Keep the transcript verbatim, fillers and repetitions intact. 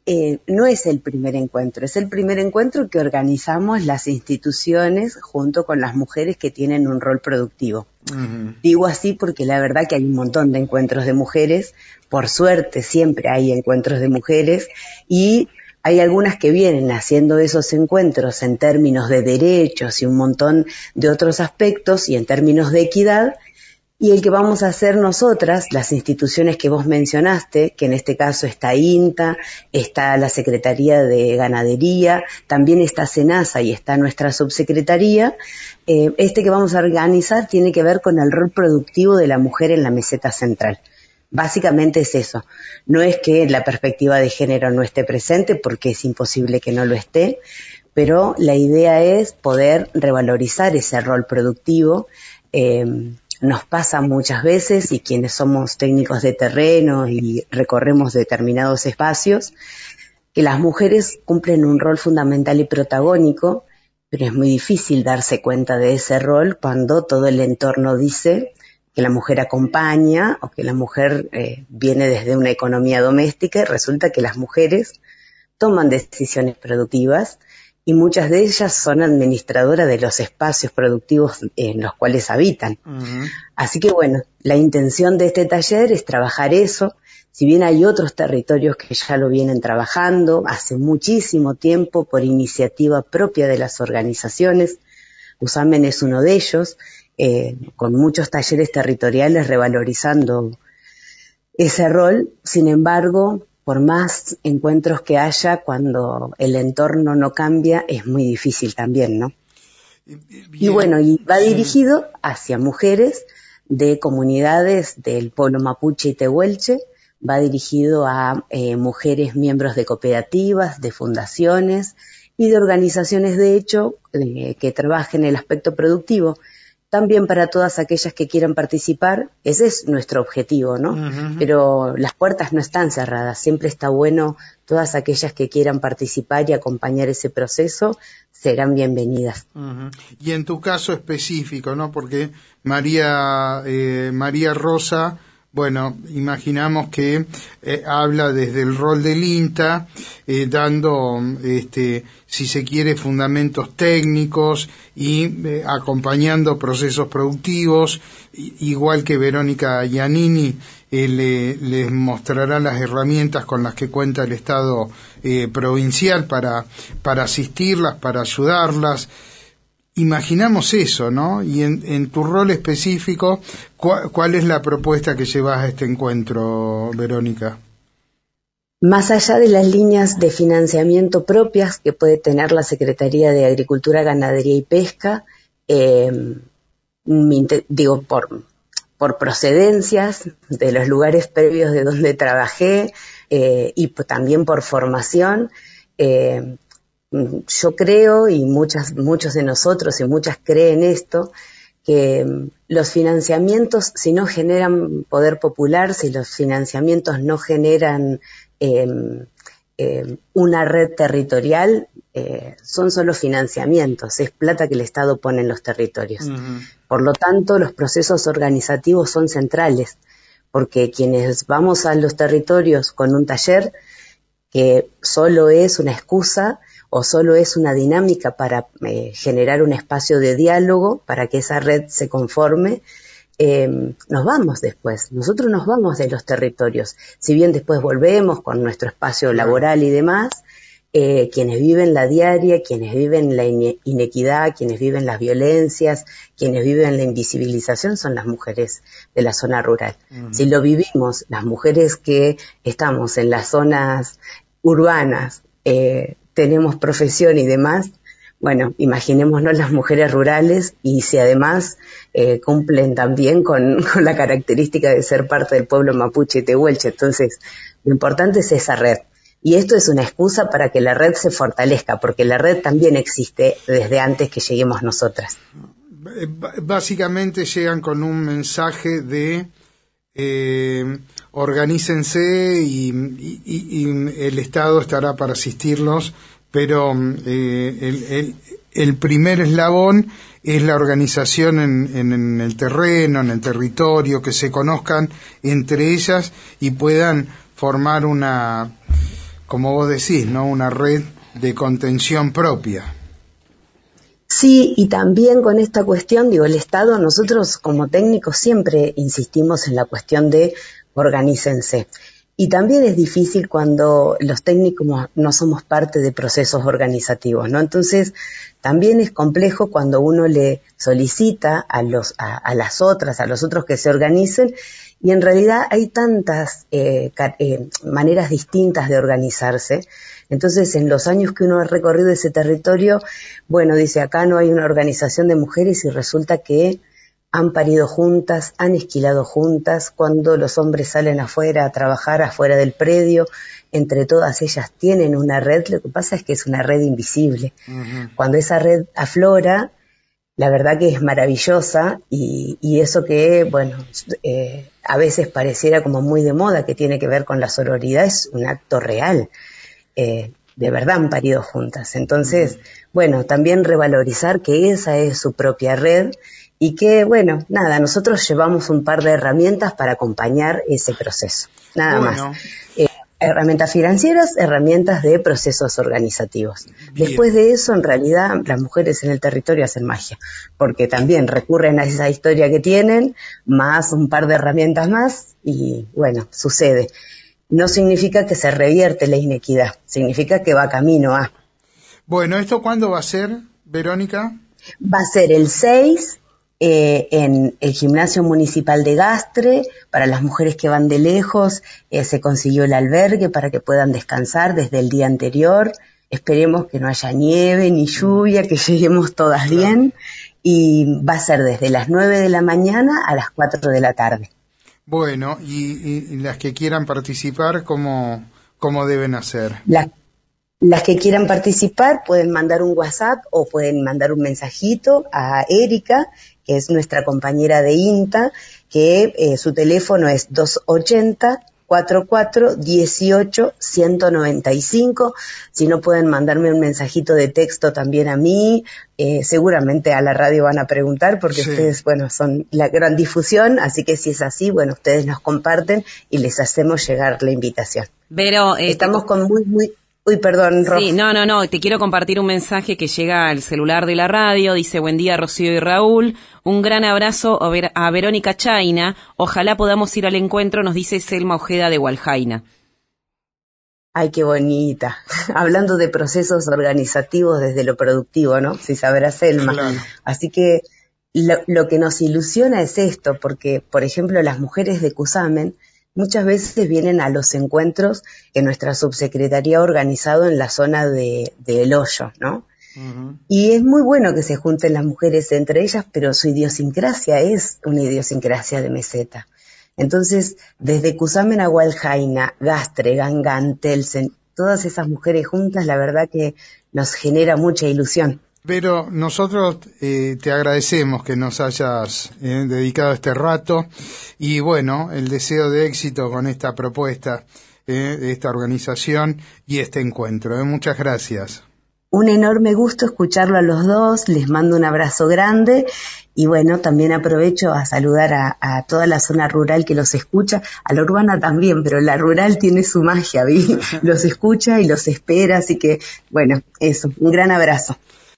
eh, no es el primer encuentro, es el primer encuentro que organizamos las instituciones junto con las mujeres que tienen un rol productivo. Uh-huh. Digo así porque la verdad que hay un montón de encuentros de mujeres, por suerte siempre hay encuentros de mujeres, y hay algunas que vienen haciendo esos encuentros en términos de derechos y un montón de otros aspectos y en términos de equidad, y el que vamos a hacer nosotras, las instituciones que vos mencionaste, que en este caso está INTA, está la Secretaría de Ganadería, también está SENASA y está nuestra subsecretaría, eh, este que vamos a organizar tiene que ver con el rol productivo de la mujer en la meseta central. Básicamente es eso. No es que la perspectiva de género no esté presente, porque es imposible que no lo esté, pero la idea es poder revalorizar ese rol productivo. Eh, nos pasa muchas veces, y quienes somos técnicos de terreno y recorremos determinados espacios, que las mujeres cumplen un rol fundamental y protagónico, pero es muy difícil darse cuenta de ese rol cuando todo el entorno dice que la mujer acompaña o que la mujer eh, viene desde una economía doméstica, y resulta que las mujeres toman decisiones productivas y muchas de ellas son administradoras de los espacios productivos en los cuales habitan. Uh-huh. Así que bueno, la intención de este taller es trabajar eso. Si bien hay otros territorios que ya lo vienen trabajando hace muchísimo tiempo por iniciativa propia de las organizaciones, USAMEN es uno de ellos, eh, con muchos talleres territoriales revalorizando ese rol. Sin embargo, por más encuentros que haya, cuando el entorno no cambia, es muy difícil también, ¿no? Bien, y bueno, y va sí. dirigido hacia mujeres de comunidades del pueblo mapuche y tehuelche, va dirigido a eh, mujeres miembros de cooperativas, de fundaciones y de organizaciones de hecho eh, que trabajen el aspecto productivo. También para todas aquellas que quieran participar, ese es nuestro objetivo, ¿no? Uh-huh. Pero las puertas no están cerradas, siempre está bueno, todas aquellas que quieran participar y acompañar ese proceso serán bienvenidas. Uh-huh. Y en tu caso específico, ¿no? Porque María, eh, María Rosa, bueno, imaginamos que eh, habla desde el rol del INTA, eh, dando, este, si se quiere, fundamentos técnicos y eh, acompañando procesos productivos, igual que Verónica Giannini eh, le, les mostrará las herramientas con las que cuenta el Estado eh, provincial para, para asistirlas, para ayudarlas. Imaginamos eso, ¿no? Y en, en tu rol específico, ¿cuál, ¿cuál es la propuesta que llevas a este encuentro, Verónica? Más allá de las líneas de financiamiento propias que puede tener la Secretaría de Agricultura, Ganadería y Pesca, eh, digo, por, por procedencias de los lugares previos de donde trabajé eh, y también por formación, eh, yo creo, y muchas, muchos de nosotros y muchas creen esto, que los financiamientos, si no generan poder popular, si los financiamientos no generan eh, eh, una red territorial, eh, son solo financiamientos, es plata que el Estado pone en los territorios. Uh-huh. Por lo tanto, los procesos organizativos son centrales, porque quienes vamos a los territorios con un taller que solo es una excusa o solo es una dinámica para eh, generar un espacio de diálogo, para que esa red se conforme, eh, nos vamos después, nosotros nos vamos de los territorios, si bien después volvemos con nuestro espacio laboral y demás, eh, quienes viven la diaria, quienes viven la ine- inequidad, quienes viven las violencias, quienes viven la invisibilización son las mujeres de la zona rural. Uh-huh. Si lo vivimos, las mujeres que estamos en las zonas urbanas, eh, tenemos profesión y demás, bueno, imaginémonos las mujeres rurales y si además eh, cumplen también con, con la característica de ser parte del pueblo mapuche y tehuelche. Entonces, lo importante es esa red. Y esto es una excusa para que la red se fortalezca, porque la red también existe desde antes que lleguemos nosotras. Básicamente llegan con un mensaje de eh, organícense y, y, y el Estado estará para asistirlos, pero eh, el, el, el primer eslabón es la organización en, en, en el terreno, en el territorio, que se conozcan entre ellas y puedan formar una como vos decís, ¿no? Una red de contención propia. Sí, y también con esta cuestión, digo, el Estado, nosotros como técnicos siempre insistimos en la cuestión de organícense. Y también es difícil cuando los técnicos no somos parte de procesos organizativos, ¿no? Entonces, también es complejo cuando uno le solicita a los a, a las otras, a los otros que se organicen, y en realidad hay tantas eh, eh, maneras distintas de organizarse. Entonces, en los años que uno ha recorrido ese territorio, bueno, dice, acá no hay una organización de mujeres y resulta que han parido juntas, han esquilado juntas, cuando los hombres salen afuera a trabajar afuera del predio, entre todas ellas tienen una red, lo que pasa es que es una red invisible. Uh-huh. Cuando esa red aflora, la verdad que es maravillosa y, y eso que, bueno, eh, a veces pareciera como muy de moda, que tiene que ver con la sororidad, es un acto real. Eh, de verdad han parido juntas. Entonces, uh-huh. bueno, también revalorizar que esa es su propia red y que, bueno, nada, nosotros llevamos un par de herramientas para acompañar ese proceso, nada bueno. más. Eh, herramientas financieras, herramientas de procesos organizativos. Bien. Después de eso, en realidad, las mujeres en el territorio hacen magia, porque también recurren a esa historia que tienen, más un par de herramientas más, y bueno, sucede. No significa que se revierte la inequidad, significa que va camino a. Bueno, ¿esto cuándo va a ser, Verónica? Va a ser el seis eh, en el Gimnasio Municipal de Gastre. Para las mujeres que van de lejos, eh, se consiguió el albergue para que puedan descansar desde el día anterior. Esperemos que no haya nieve ni lluvia, que lleguemos todas claro. bien. Y va a ser desde las nueve de la mañana a las cuatro de la tarde. Bueno, y, y las que quieran participar, ¿cómo, cómo deben hacer? La, las que quieran participar pueden mandar un WhatsApp o pueden mandar un mensajito a Erika, que es nuestra compañera de INTA, que eh, su teléfono es dos ochenta, cuarenta y cuatro, dieciocho, ciento noventa y cinco. Si no, pueden mandarme un mensajito de texto también a mí. Eh, seguramente a la radio van a preguntar porque sí. ustedes, bueno, son la gran difusión, así que si es así, bueno, ustedes nos comparten y les hacemos llegar la invitación. Pero eh, estamos te... con muy, muy... Uy, perdón, Ro. Sí, no, no, no, te quiero compartir un mensaje que llega al celular de la radio, dice, buen día Rocío y Raúl, un gran abrazo a, Ver- a Verónica Chaina, ojalá podamos ir al encuentro, nos dice Selma Ojeda de Hualjaina. Ay, qué bonita. Hablando de procesos organizativos desde lo productivo, ¿no? Si sabrá Selma. Claro. Así que lo, lo que nos ilusiona es esto, porque, por ejemplo, las mujeres de Cusamen muchas veces vienen a los encuentros que nuestra subsecretaría ha organizado en la zona de, de El Hoyo, ¿no? Uh-huh. Y es muy bueno que se junten las mujeres entre ellas, pero su idiosincrasia es una idiosincrasia de meseta. Entonces, desde Cusamen a Hualjaina, Gastre, Gangán, Telsen, todas esas mujeres juntas, la verdad que nos genera mucha ilusión. Pero nosotros eh, te agradecemos que nos hayas eh, dedicado este rato y bueno, el deseo de éxito con esta propuesta eh, de esta organización y este encuentro. Eh. Muchas gracias. Un enorme gusto escucharlo a los dos, les mando un abrazo grande y bueno, también aprovecho a saludar a, a toda la zona rural que los escucha, a la urbana también, pero la rural tiene su magia, ¿vi? Los escucha y los espera, así que bueno, eso, un gran abrazo.